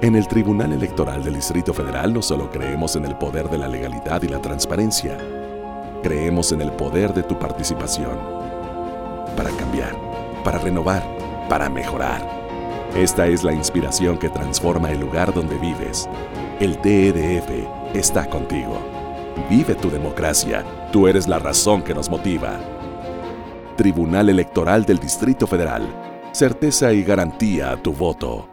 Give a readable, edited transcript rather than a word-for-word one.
En el Tribunal Electoral del Distrito Federal no solo creemos en el poder de la legalidad y la transparencia, creemos en el poder de tu participación. Para cambiar, para renovar, para mejorar. Esta es la inspiración que transforma el lugar donde vives. El TEDF está contigo. Vive tu democracia. Tú eres la razón que nos motiva. Tribunal Electoral del Distrito Federal. Certeza y garantía a tu voto.